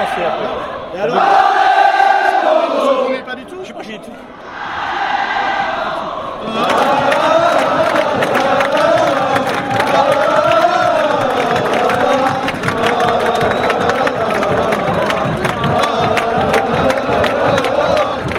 passer après. Et alors? Pas du tout? Je sais pas, j'ai des trucs.